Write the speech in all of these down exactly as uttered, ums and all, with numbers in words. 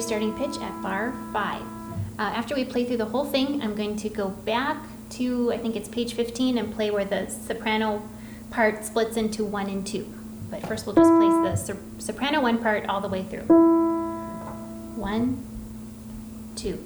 your starting pitch at bar five. Uh, after we play through the whole thing, I'm going to go back to, I think it's page fifteen, and play where the soprano part splits into one and two. But first we'll just place the so soprano one part all the way through. One, two.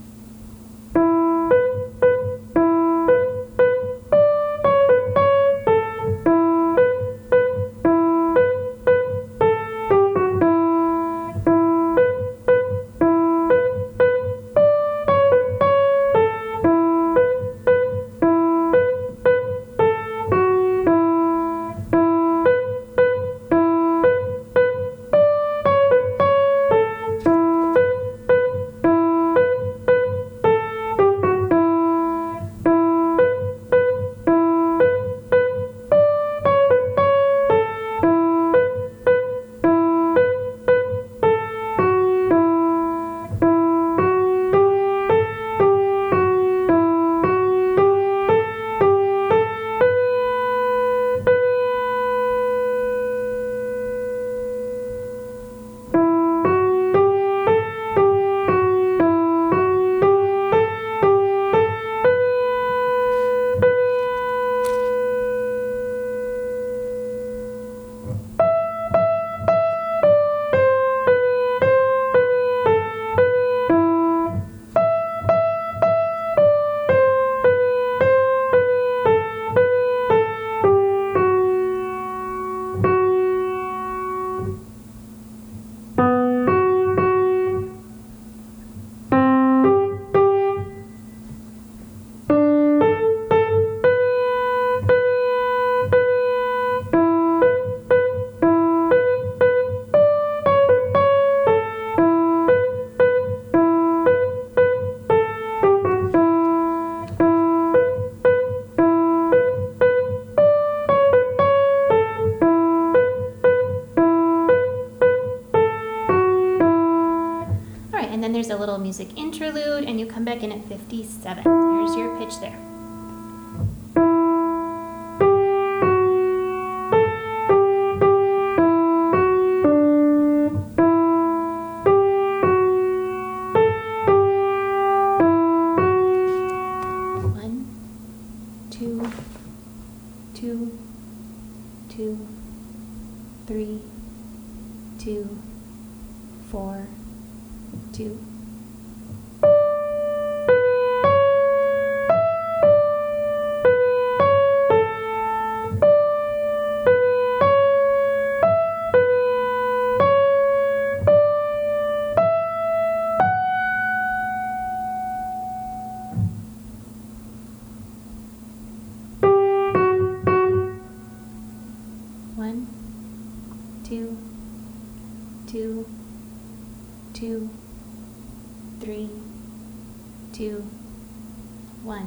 There's a little music interlude, and you come back in at fifty-seven. Here's your pitch there. One, two, two, two, three, two, four, two. One, two, two, two, three, two, one.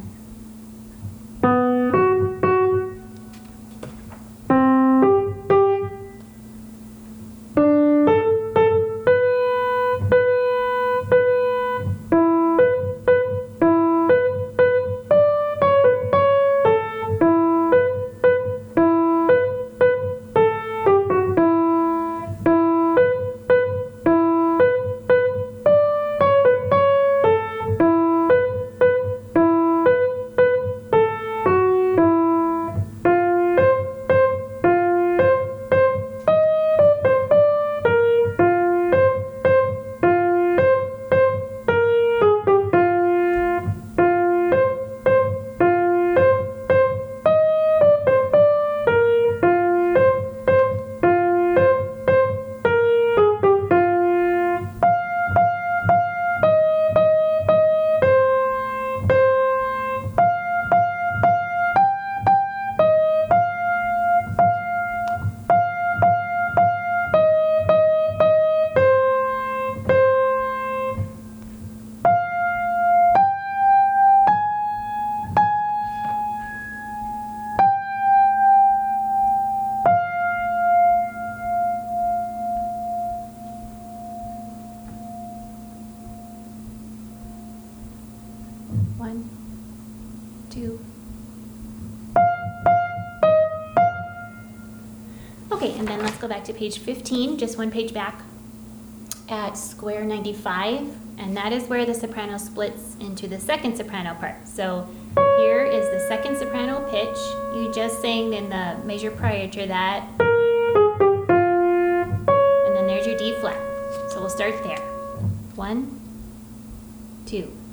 One, two. Okay, and then let's go back to page fifteen, just one page back. at square ninety-five, and that is where the soprano splits into the second soprano part. So here is the second soprano pitch. You just sang in the measure prior to that. And then there's your D flat. So we'll start there. One, two.